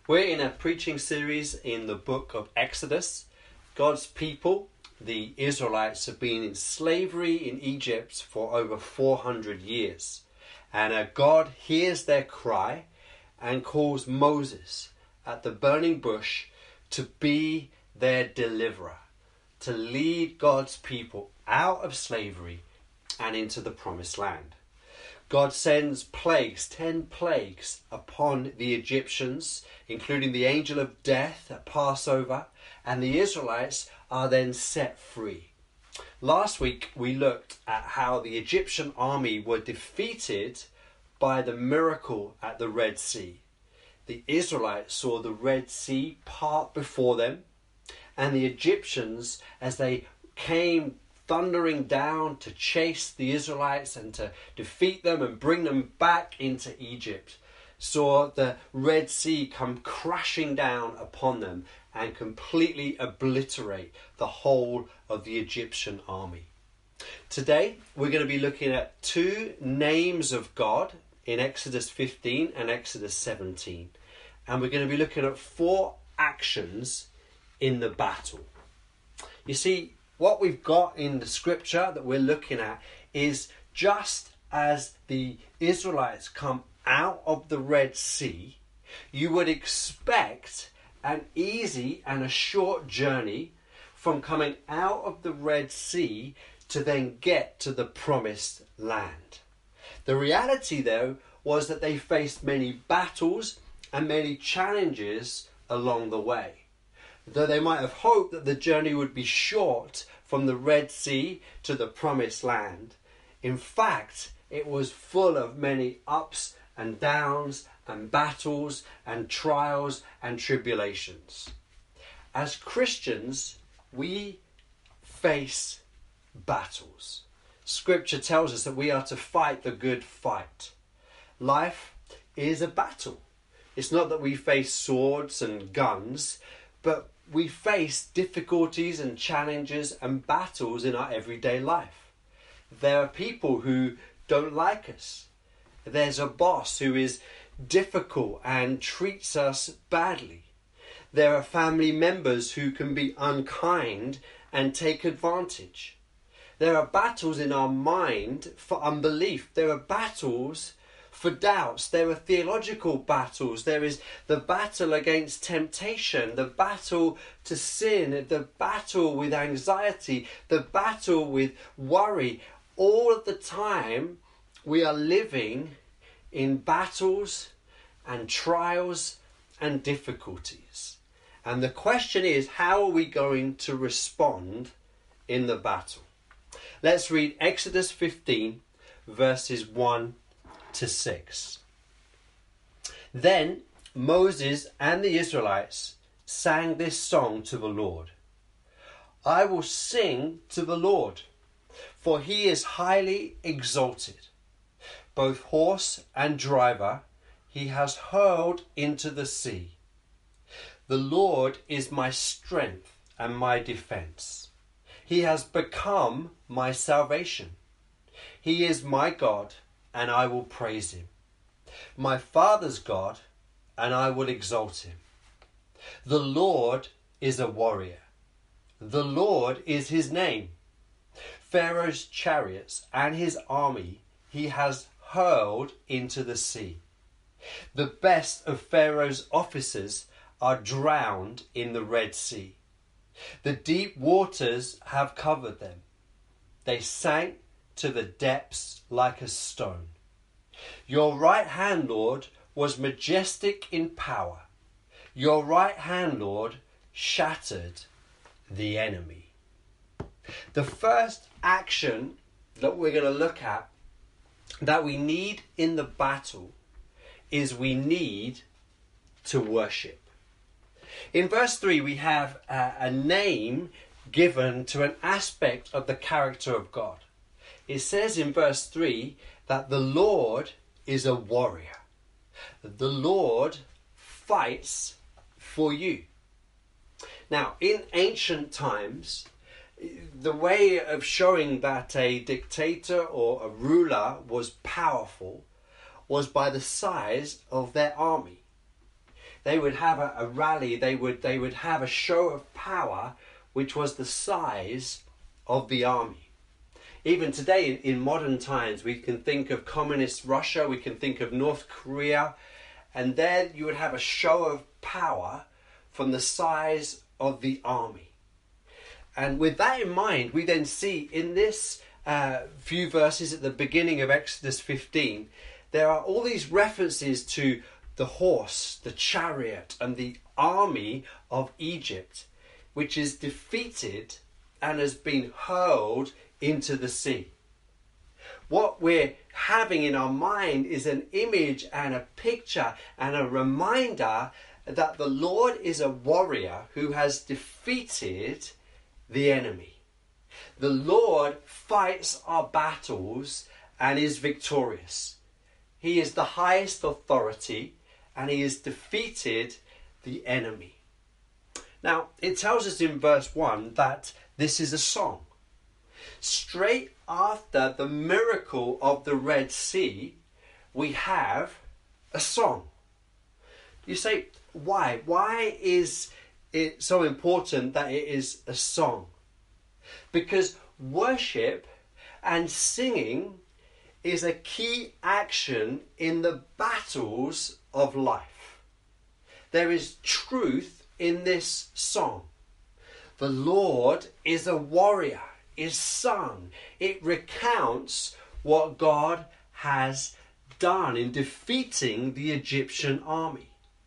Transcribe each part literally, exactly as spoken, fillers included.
We're in a preaching series in the book of Exodus. God's people, the Israelites, have been in slavery in Egypt for over four hundred years. And uh, God hears their cry and calls Moses at the burning bush to be their deliverer, to lead God's people out of slavery and into the promised land. God sends plagues, ten plagues upon the Egyptians, including the angel of death at Passover, and the Israelites are then set free. Last week we looked at how the Egyptian army were defeated by the miracle at the Red Sea. The Israelites saw the Red Sea part before them, and the Egyptians, as they came thundering down to chase the Israelites and to defeat them and bring them back into Egypt, saw the Red Sea come crashing down upon them and completely obliterate the whole of the Egyptian army. Today we're going to be looking at two names of God in Exodus fifteen and Exodus seventeen, and we're going to be looking at four actions in the battle. You see, what we've got in the scripture that we're looking at is just as the Israelites come out of the Red Sea, you would expect an easy and a short journey from coming out of the Red Sea to then get to the promised land. The reality, though, was that they faced many battles and many challenges along the way. Though they might have hoped that the journey would be short from the Red Sea to the promised land, in fact, it was full of many ups and downs and battles and trials and tribulations. As Christians, we face battles. Scripture tells us that we are to fight the good fight. Life is a battle. It's not that we face swords and guns, but we face difficulties and challenges and battles in our everyday life. There are people who don't like us. There's a boss who is difficult and treats us badly. There are family members who can be unkind and take advantage. There are battles in our mind for unbelief. There are battles for doubts. There are theological battles. There is the battle against temptation, the battle to sin, the battle with anxiety, the battle with worry. All of the time we are living in battles and trials and difficulties. And the question is, how are we going to respond in the battle? Let's read Exodus fifteen, verses one to six. Then Moses and the Israelites sang this song to the Lord. I will sing to the Lord, for he is highly exalted. Both horse and driver he has hurled into the sea. The Lord is my strength and my defense. He has become my salvation. He is my God, and I will praise him. My father's God, and I will exalt him. The Lord is a warrior. The Lord is his name. Pharaoh's chariots and his army he has hurled into the sea. The best of Pharaoh's officers are drowned in the Red Sea. The deep waters have covered them. They sank to the depths like a stone. Your right hand, Lord, was majestic in power. Your right hand, Lord, shattered the enemy. The first action that we're going to look at that we need in the battle is we need to worship. In verse three, we have a, a name given to an aspect of the character of God. It says in verse three that the Lord is a warrior. The Lord fights for you. Now, in ancient times, the way of showing that a dictator or a ruler was powerful was by the size of their army. they would have a, a rally, they would, they would have a show of power which was the size of the army. Even today, in, in modern times, we can think of communist Russia, we can think of North Korea, and there you would have a show of power from the size of the army. And with that in mind, we then see in this uh, few verses at the beginning of Exodus fifteen, there are all these references to the horse, the chariot, and the army of Egypt, which is defeated and has been hurled into the sea. What we're having in our mind is an image and a picture and a reminder that the Lord is a warrior who has defeated the enemy. The Lord fights our battles and is victorious. He is the highest authority and he has defeated the enemy. Now, it tells us in verse one that this is a song. Straight after the miracle of the Red Sea, we have a song. You say, why? Why is it so important that it is a song? Because worship and singing is a key action in the battles of life. There is truth in this song. The Lord is a warrior, is sung. It recounts what God has done in defeating the Egyptian army.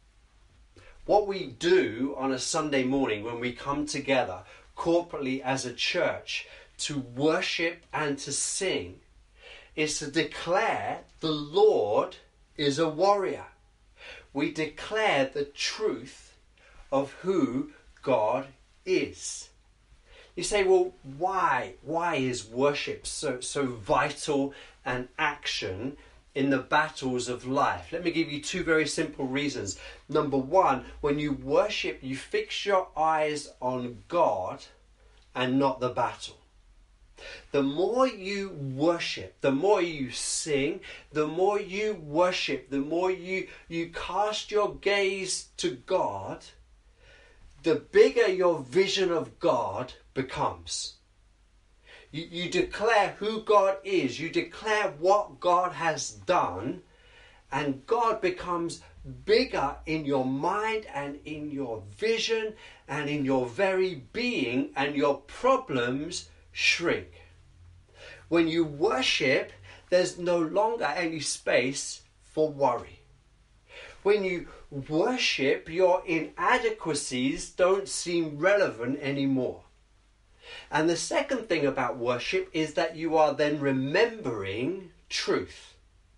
What we do on a Sunday morning when we come together corporately as a church to worship and to sing is to declare the Lord is a warrior. We declare the truth of who God is. You say, well, why? Why is worship so, so vital and action in the battles of life? Let me give you two very simple reasons. Number one, when you worship, you fix your eyes on God and not the battle. The more you worship, the more you sing, the more you worship, the more you, you cast your gaze to God, the bigger your vision of God becomes. You, you declare who God is, you declare what God has done, and God becomes bigger in your mind and in your vision and in your very being, and your problems shrink. When you worship, there's no longer any space for worry. When you worship, your inadequacies don't seem relevant anymore. And the second thing about worship is that you are then remembering truth.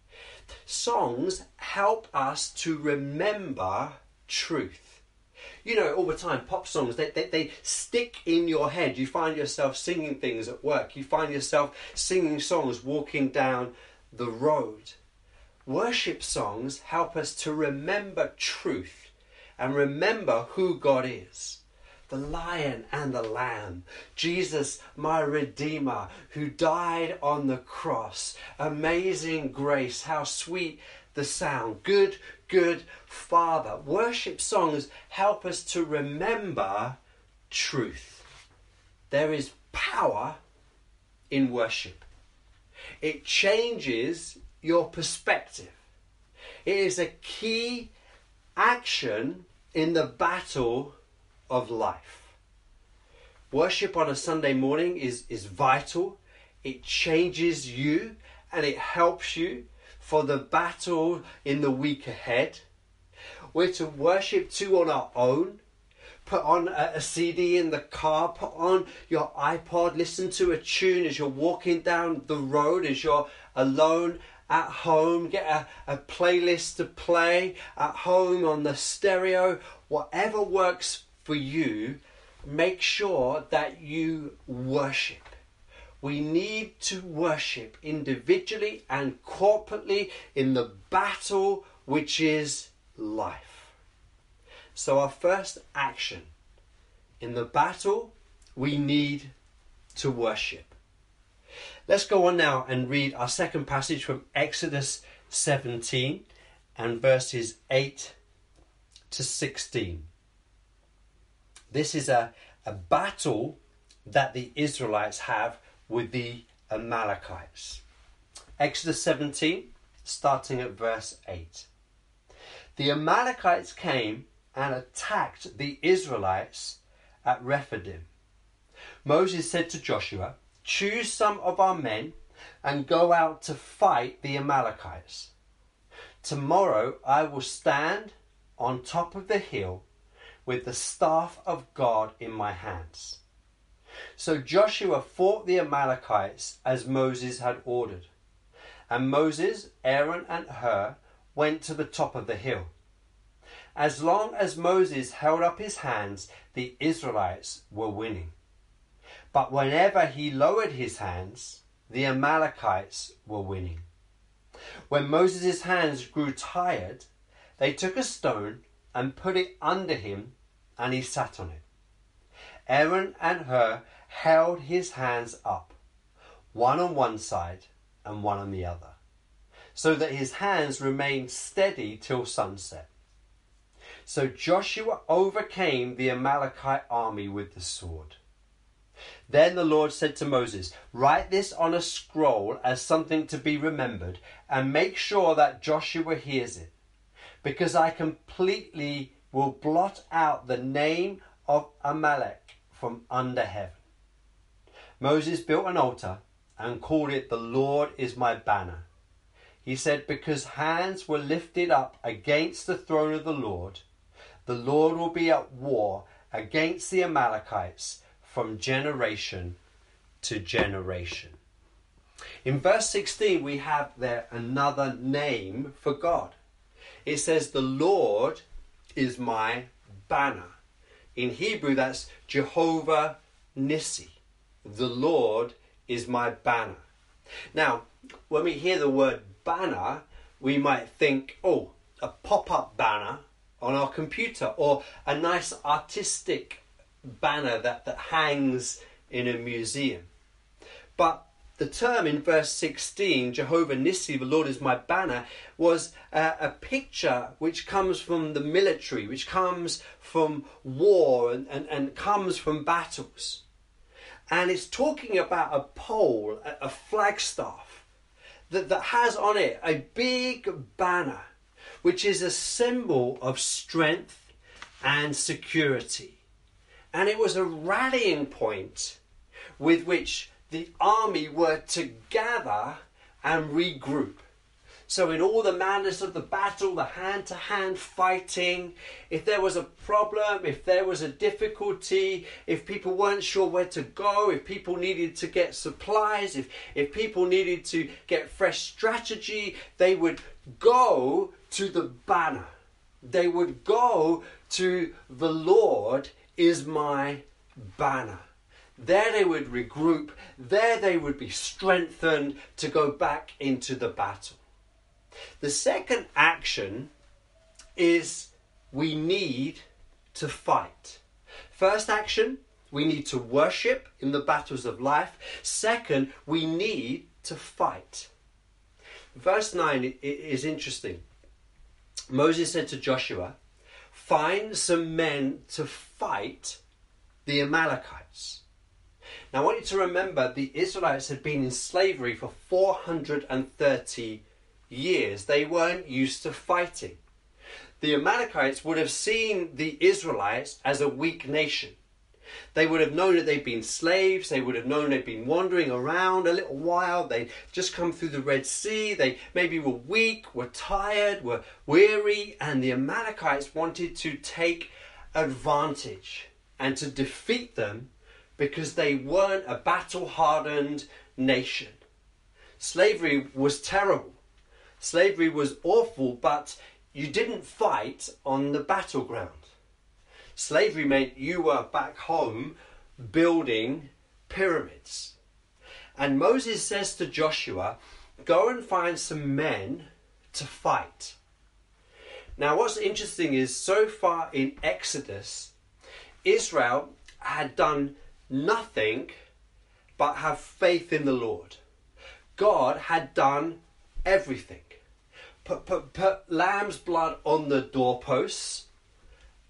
Songs help us to remember truth. You know, all the time, pop songs, they, they, they stick in your head. You find yourself singing things at work. You find yourself singing songs walking down the road. Worship songs help us to remember truth and remember who God is. The Lion and the Lamb, Jesus, my Redeemer, who died on the cross. Amazing grace, how sweet the sound. Good, good Father. Worship songs help us to remember truth. There is power in worship. It changes your perspective. It is a key action in the battle of life. Worship on a Sunday morning is, is vital. It changes you and it helps you for the battle in the week ahead. We're to worship too on our own. Put on a, a C D in the car, put on your iPod, listen to a tune as you're walking down the road, as you're alone at home, get a, a playlist to play at home on the stereo, whatever works for you. Make sure that you worship. We need to worship individually and corporately in the battle which is life. So our first action in the battle, we need to worship. Let's go on now and read our second passage from Exodus seventeen and verses eight to sixteen. This is a, a battle that the Israelites have with the Amalekites. Exodus seventeen, starting at verse eight. The Amalekites came and attacked the Israelites at Rephidim. Moses said to Joshua, "Choose some of our men and go out to fight the Amalekites. Tomorrow I will stand on top of the hill with the staff of God in my hands." So Joshua fought the Amalekites as Moses had ordered. And Moses, Aaron and Hur went to the top of the hill. As long as Moses held up his hands, the Israelites were winning. But whenever he lowered his hands, the Amalekites were winning. When Moses' hands grew tired, they took a stone and put it under him, and he sat on it. Aaron and Hur held his hands up, one on one side and one on the other, so that his hands remained steady till sunset. So Joshua overcame the Amalekite army with the sword. Then the Lord said to Moses, "Write this on a scroll as something to be remembered, and make sure that Joshua hears it, because I completely will blot out the name of Amalek from under heaven." Moses built an altar and called it "The Lord is my banner." He said, "Because hands were lifted up against the throne of the Lord, the Lord will be at war against the Amalekites from generation to generation." In verse sixteen, we have there another name for God. It says, "The Lord is my banner." In Hebrew, that's Jehovah Nissi. The Lord is my banner. Now, when we hear the word banner, we might think, oh, a pop-up banner on our computer, or a nice artistic banner that, that hangs in a museum. But the term in verse sixteen, Jehovah Nissi, the Lord is my banner, was a, a picture which comes from the military, which comes from war and, and, and comes from battles. And it's talking about a pole, a, a flagstaff, that, that has on it a big banner, which is a symbol of strength and security. And it was a rallying point with which the army were to gather and regroup. So in all the madness of the battle, the hand-to-hand fighting, if there was a problem, if there was a difficulty, if people weren't sure where to go, if people needed to get supplies, if, if people needed to get fresh strategy, they would go to the banner. They would go to "The Lord is my banner." There they would regroup. There they would be strengthened to go back into the battle. The second action is we need to fight. First action, we need to worship in the battles of life. Second, we need to fight. Verse nine is interesting. Moses said to Joshua, "Find some men to fight the Amalekites." Now I want you to remember the Israelites had been in slavery for four hundred thirty years. They weren't used to fighting. The Amalekites would have seen the Israelites as a weak nation. They would have known that they'd been slaves. They would have known they'd been wandering around a little while. They'd just come through the Red Sea. They maybe were weak, were tired, were weary, and the Amalekites wanted to take advantage and to defeat them because they weren't a battle-hardened nation. Slavery was terrible. Slavery was awful, but you didn't fight on the battleground. Slavery meant you were back home building pyramids. And Moses says to Joshua, "Go and find some men to fight." Now what's interesting is so far in Exodus, Israel had done nothing but have faith in the Lord. God had done everything. Put, put, put lamb's blood on the doorposts,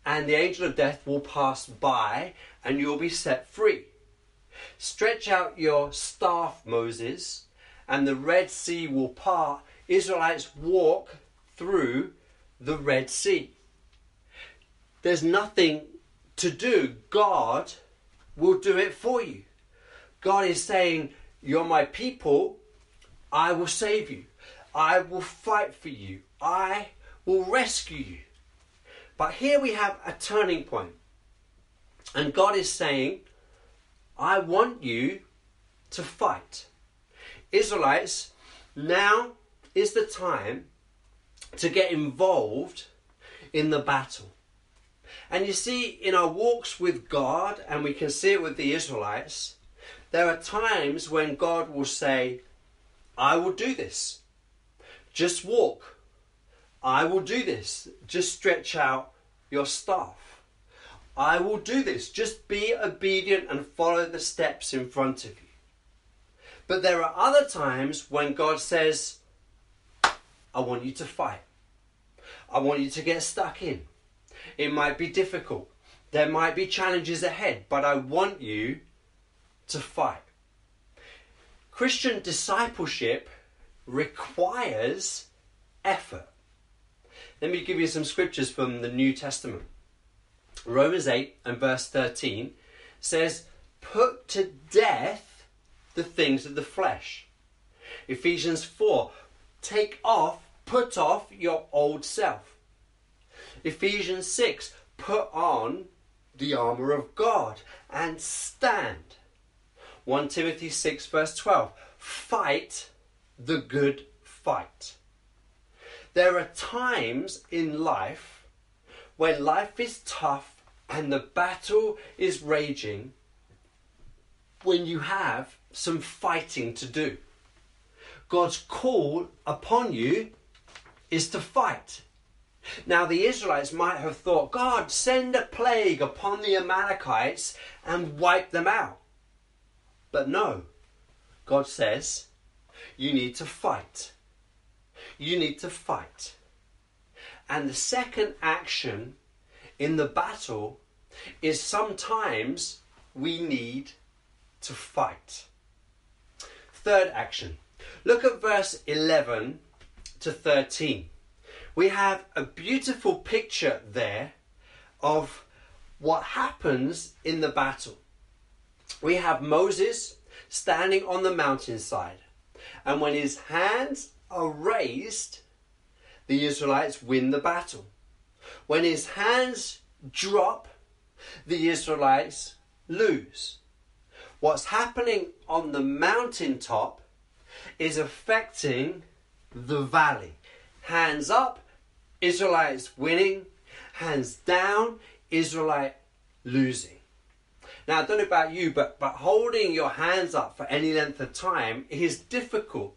and the angel of death will pass by and you'll be set free. Stretch out your staff, Moses, and the Red Sea will part. Israelites walk through the Red Sea. There's nothing to do. God will do it for you. God is saying, you're my people. I will save you. I will fight for you. I will rescue you. But here we have a turning point. And God is saying, I want you to fight. Israelites, now is the time to get involved in the battle. And you see, in our walks with God, and we can see it with the Israelites, there are times when God will say, I will do this. Just walk. I will do this. Just stretch out your staff. I will do this. Just be obedient and follow the steps in front of you. But there are other times when God says, I want you to fight. I want you to get stuck in. It might be difficult. There might be challenges ahead, but I want you to fight. Christian discipleship requires effort. Let me give you some scriptures from the New Testament. Romans eight and verse thirteen says, put to death the things of the flesh. Ephesians four, take off, put off your old self. Ephesians six, put on the armour of God and stand. First Timothy six verse twelve, fight the good fight. There are times in life when life is tough and the battle is raging, when you have some fighting to do. God's call upon you is to fight. Now the Israelites might have thought, God, send a plague upon the Amalekites and wipe them out. But no, God says, you need to fight. You need to fight. And the second action in the battle is sometimes we need to fight. Third action. Look at verse eleven to thirteen. We have a beautiful picture there of what happens in the battle. We have Moses standing on the mountainside, and when his hands are raised, the Israelites win the battle. When his hands drop, the Israelites lose. What's happening on the mountaintop is affecting the valley. Hands up, Israelites winning. Hands down, Israelite losing. Now, I don't know about you, but, but holding your hands up for any length of time is difficult.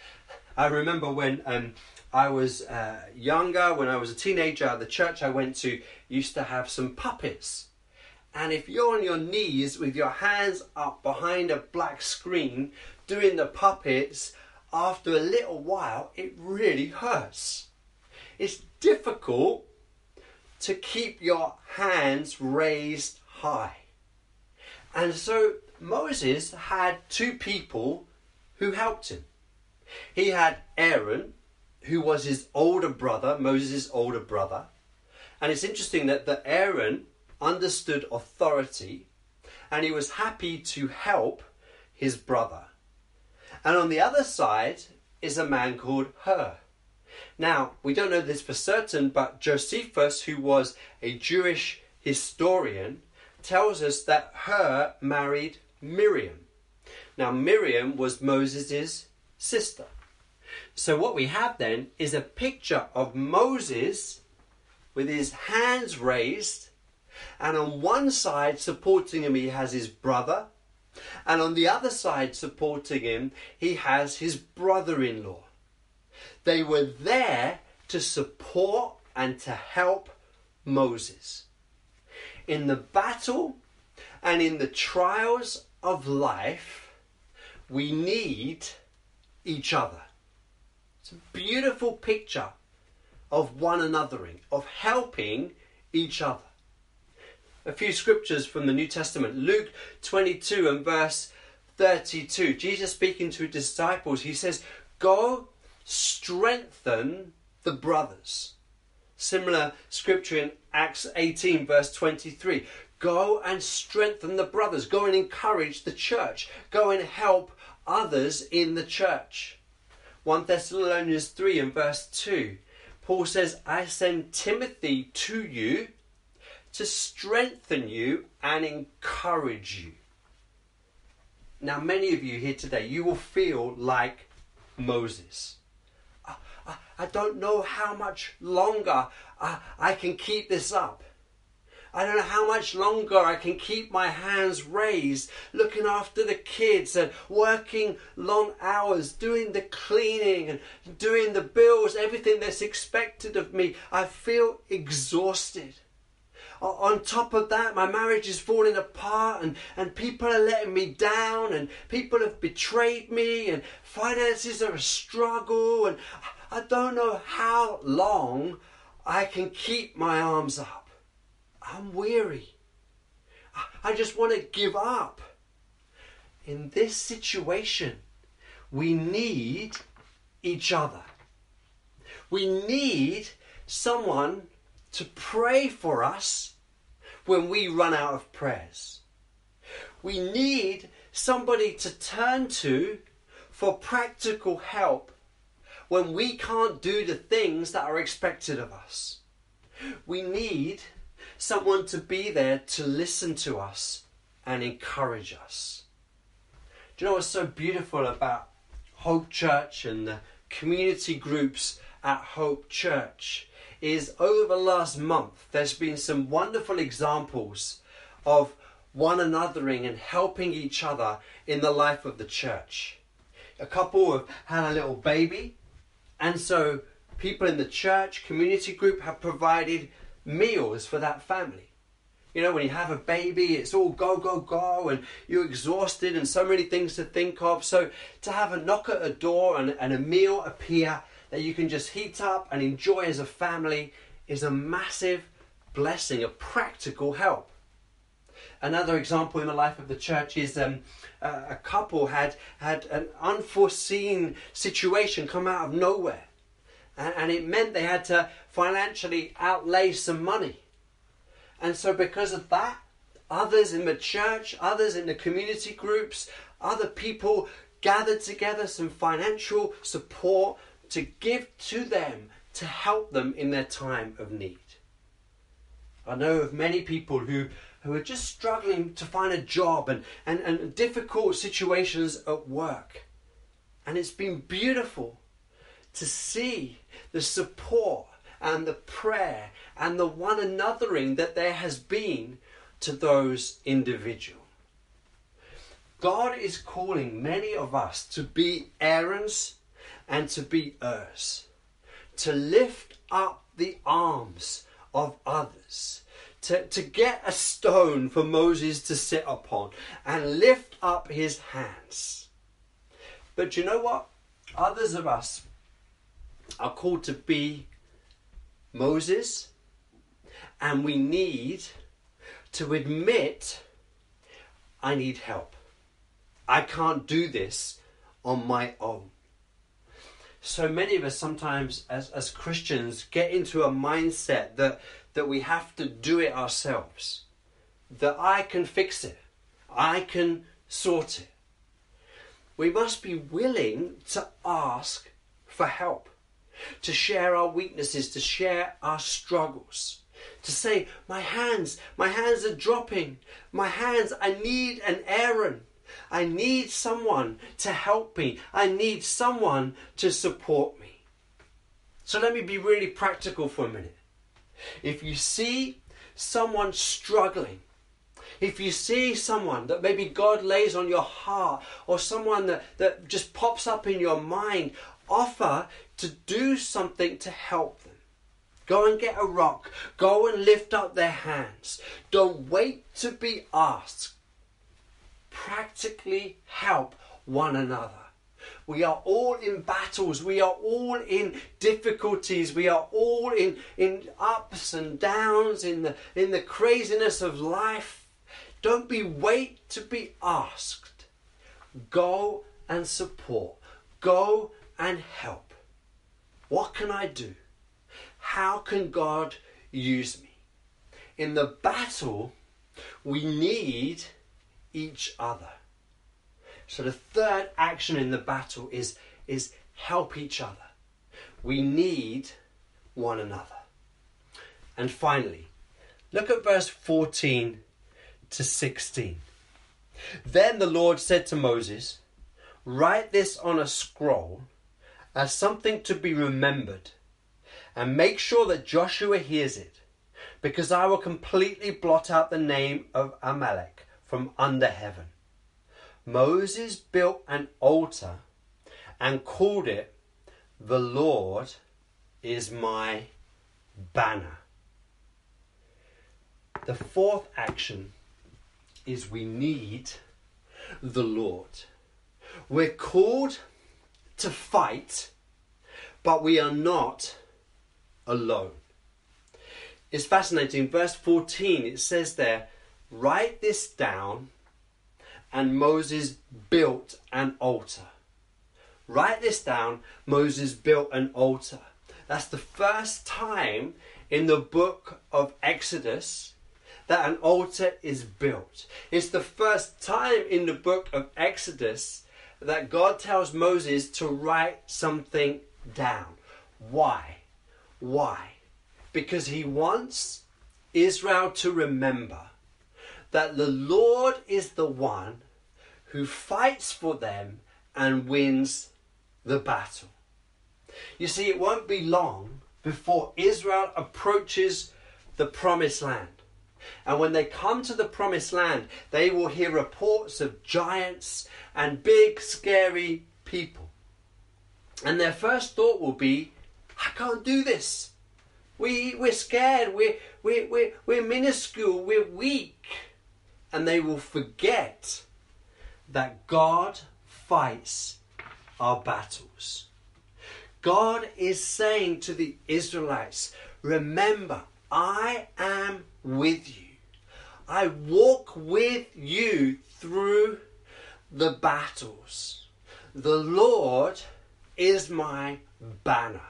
I remember when um, I was uh, younger, when I was a teenager, the church I went to used to have some puppets. And if you're on your knees with your hands up behind a black screen doing the puppets, after a little while, it really hurts. It's difficult to keep your hands raised high. And so Moses had two people who helped him. He had Aaron, who was his older brother, Moses' older brother. And it's interesting that, that Aaron understood authority and he was happy to help his brother. And on the other side is a man called Hur. Now, we don't know this for certain, but Josephus, who was a Jewish historian, tells us that Hur married Miriam. Now, Miriam was Moses' sister. So what we have then is a picture of Moses with his hands raised, and on one side supporting him he has his brother, and on the other side supporting him he has his brother-in-law. They were there to support and to help Moses. In the battle and in the trials of life, we need each other. It's a beautiful picture of one anothering, of helping each other. a few scriptures from the New Testament. Luke twenty-two and verse thirty-two. Jesus speaking to his disciples, he says, go strengthen the brothers. Similar scripture in Acts eighteen verse twenty-three. Go and strengthen the brothers. Go and encourage the church. Go and help others in the church. First Thessalonians three and verse two. Paul says, I send Timothy to you to strengthen you and encourage you. Now, many of you here today, you will feel like Moses. I, I, I don't know how much longer I, I can keep this up. I don't know how much longer I can keep my hands raised, looking after the kids and working long hours, doing the cleaning and doing the bills, everything that's expected of me. I feel exhausted. On top of that, my marriage is falling apart and, and people are letting me down and people have betrayed me and finances are a struggle and I don't know how long I can keep my arms up. I'm weary. I just want to give up. In this situation, we need each other. We need someone to pray for us when we run out of prayers. We need somebody to turn to for practical help when we can't do the things that are expected of us. We need someone to be there to listen to us and encourage us. Do you know what's so beautiful about Hope Church and the community groups at Hope Church is over the last month there's been some wonderful examples of one anothering and helping each other in the life of the church. A couple have had a little baby, and so people in the church community group have provided meals for that family. You know, when you have a baby, it's all go, go, go, and you're exhausted and so many things to think of. So to have a knock at a door and, and a meal appear that you can just heat up and enjoy as a family is a massive blessing, a practical help. Another example in the life of the church is um, a, a couple had, had an unforeseen situation come out of nowhere. And it meant they had to financially outlay some money. And so because of that, others in the church, others in the community groups, other people gathered together some financial support to give to them to help them in their time of need. I know of many people who, who are just struggling to find a job and, and, and difficult situations at work. And it's been beautiful to see the support and the prayer and the one anothering that there has been to those individuals. God is calling many of us to be Aarons and to be Urs, to lift up the arms of others, to, to get a stone for Moses to sit upon and lift up his hands. But you know what? Others of us are called to be Moses, and we need to admit, I need help. I can't do this on my own. So many of us sometimes as, as Christians get into a mindset that, that we have to do it ourselves. That I can fix it. I can sort it. We must be willing to ask for help. To share our weaknesses, to share our struggles. To say, my hands, my hands are dropping. My hands, I need an Aaron. I need someone to help me. I need someone to support me. So let me be really practical for a minute. If you see someone struggling, if you see someone that maybe God lays on your heart, or someone that, that just pops up in your mind, offer to do something to help them. Go and get a rock. Go and lift up their hands. Don't wait to be asked. Practically help one another. We are all in battles. We are all in difficulties. We are all in, in ups and downs, in the, in the craziness of life. Don't be wait to be asked. Go and support. Go and help. What can I do? How can God use me? In the battle, we need each other. So the third action in the battle is, is help each other. We need one another. And finally, look at verse fourteen to sixteen. Then the Lord said to Moses, write this on a scroll as something to be remembered, and make sure that Joshua hears it, because I will completely blot out the name of Amalek from under heaven. Moses built an altar and called it, the Lord is my banner. The fourth action is we need the Lord. We're called to fight, but we are not alone. It's fascinating. Verse fourteen, it says there, write this down, and Moses built an altar. Write this down, Moses built an altar. That's the first time in the book of Exodus that an altar is built. It's the first time in the book of Exodus that God tells Moses to write something down. Why? Why? Because he wants Israel to remember that the Lord is the one who fights for them and wins the battle. You see, it won't be long before Israel approaches the promised land. And when they come to the promised land, they will hear reports of giants and big, scary people. And their first thought will be, I can't do this. We, we're scared. We're, we're, we're, we're minuscule. We're weak. And they will forget that God fights our battles. God is saying to the Israelites, remember, I am with you. I walk with you through the battles. The Lord is my banner.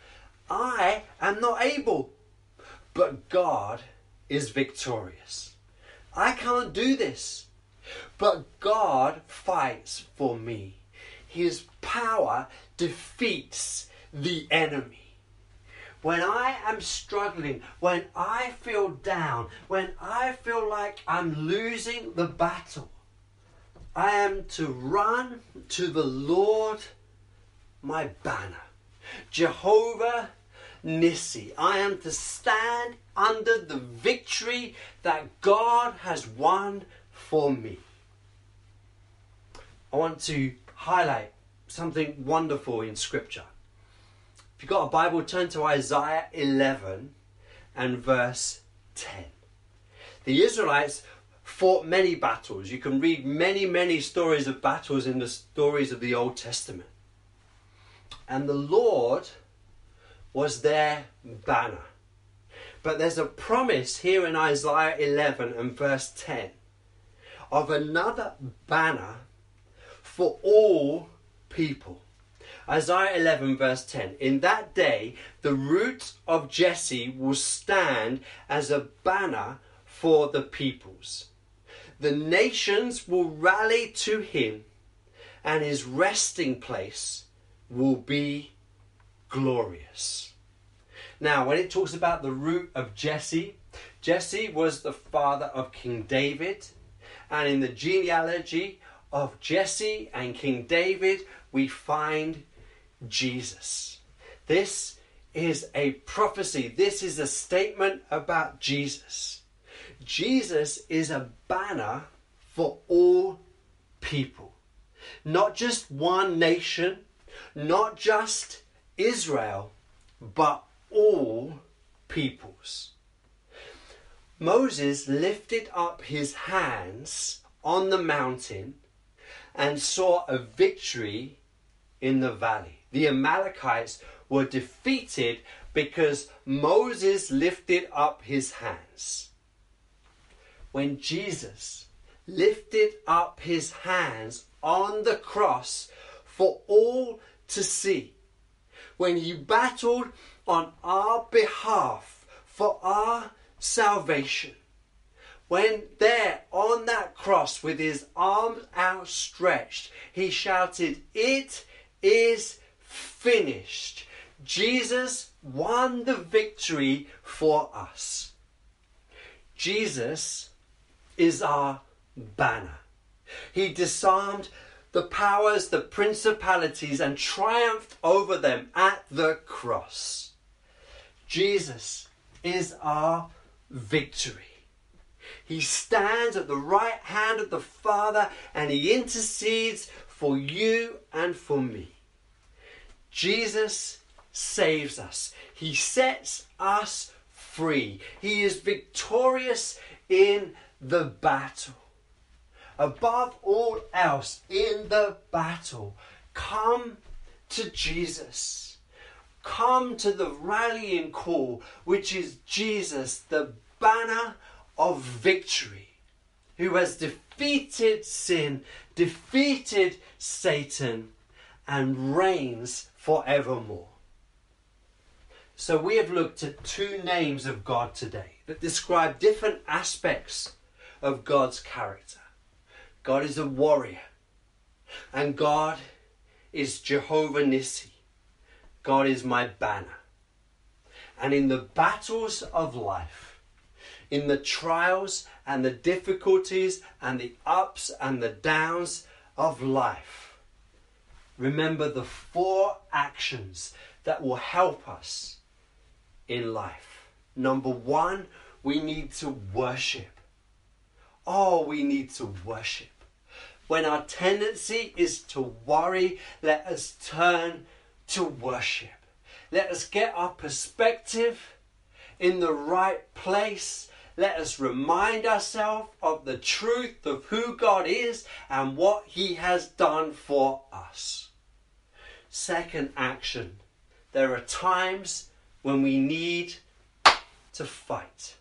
I am not able, but God is victorious. I can't do this, but God fights for me. His power defeats the enemy. When I am struggling, when I feel down, when I feel like I'm losing the battle, I am to run to the Lord, my banner. Jehovah Nissi. I am to stand under the victory that God has won for me. I want to highlight something wonderful in Scripture. If you've got a Bible, turn to Isaiah eleven and verse ten. The Israelites fought many battles. You can read many, many stories of battles in the stories of the Old Testament. And the Lord was their banner. But there's a promise here in Isaiah eleven and verse ten of another banner for all people. Isaiah eleven verse ten. In that day, the root of Jesse will stand as a banner for the peoples. The nations will rally to him, and his resting place will be glorious. Now, when it talks about the root of Jesse, Jesse was the father of King David. And in the genealogy of Jesse and King David, we find Jesus. This is a prophecy. This is a statement about Jesus. Jesus is a banner for all people. Not just one nation, not just Israel, but all peoples. Moses lifted up his hands on the mountain and saw a victory in the valley. The Amalekites were defeated because Moses lifted up his hands. When Jesus lifted up his hands on the cross for all to see, when he battled on our behalf for our salvation, when there on that cross with his arms outstretched, he shouted, "It is finished." Jesus won the victory for us. Jesus is our banner. He disarmed the powers, the principalities, and triumphed over them at the cross. Jesus is our victory. He stands at the right hand of the Father and he intercedes for you and for me. Jesus saves us. He sets us free. He is victorious in the battle. Above all else, in the battle, come to Jesus. Come to the rallying call, which is Jesus, the banner of victory, who has defeated sin, defeated Satan, and reigns forevermore. So we have looked at two names of God today that describe different aspects of God's character. God is a warrior, and God is Jehovah Nissi. God is my banner. And in the battles of life, in the trials and the difficulties and the ups and the downs of life, remember the four actions that will help us in life. Number one, we need to worship. Oh, we need to worship. When our tendency is to worry, let us turn to worship. Let us get our perspective in the right place. Let us remind ourselves of the truth of who God is and what he has done for us. Second action, there are times when we need to fight.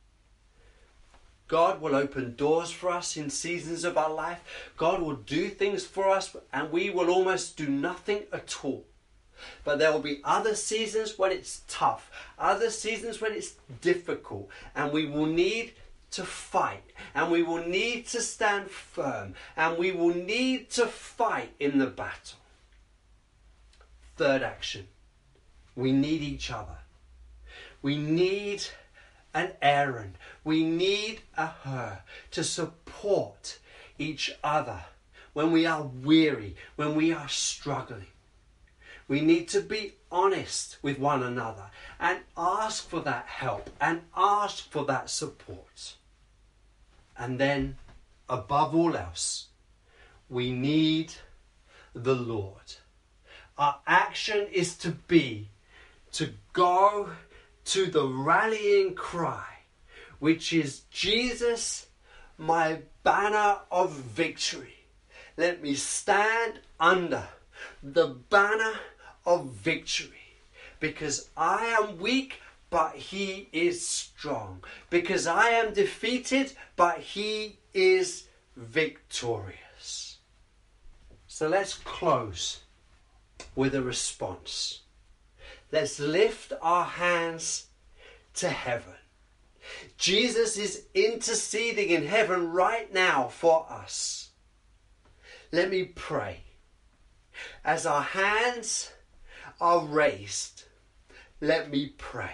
God will open doors for us in seasons of our life. God will do things for us and we will almost do nothing at all. But there will be other seasons when it's tough, other seasons when it's difficult, and we will need to fight, and we will need to stand firm, and we will need to fight in the battle. Third action, we need each other. We need an Aaron. We need a Hur to support each other when we are weary, when we are struggling. We need to be honest with one another and ask for that help and ask for that support. And then, above all else, we need the Lord. Our action is to be, to go to the rallying cry, which is Jesus, my banner of victory. Let me stand under the banner of victory, because I am weak, but he is strong. Because I am defeated, but he is victorious. So let's close with a response. Let's lift our hands to heaven. Jesus is interceding in heaven right now for us. Let me pray. As our hands are raised, let me pray.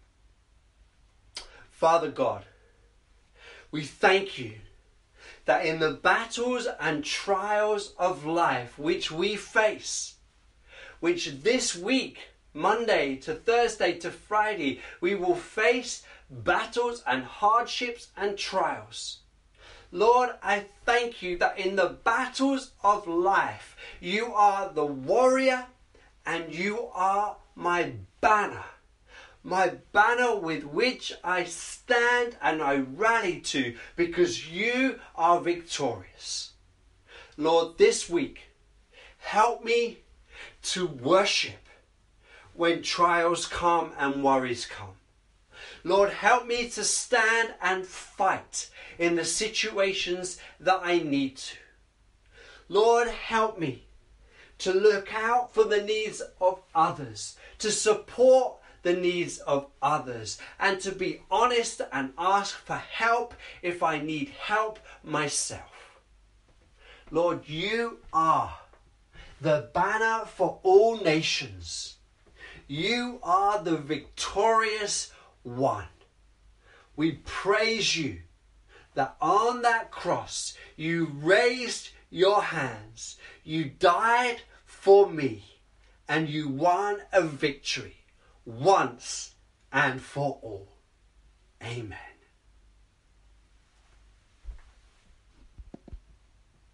Father God, we thank you that in the battles and trials of life which we face, which this week, Monday to Thursday to Friday, we will face battles and hardships and trials. Lord, I thank you that in the battles of life, you are the warrior and you are my banner. My banner with which I stand and I rally to, because you are victorious. Lord, this week, help me to worship when trials come and worries come. Lord, help me to stand and fight in the situations that I need to. Lord, help me to look out for the needs of others, to support the needs of others, and to be honest and ask for help if I need help myself. Lord, you are the banner for all nations. You are the victorious one. We praise you that on that cross you raised your hands, you died for me, and you won a victory once and for all. Amen.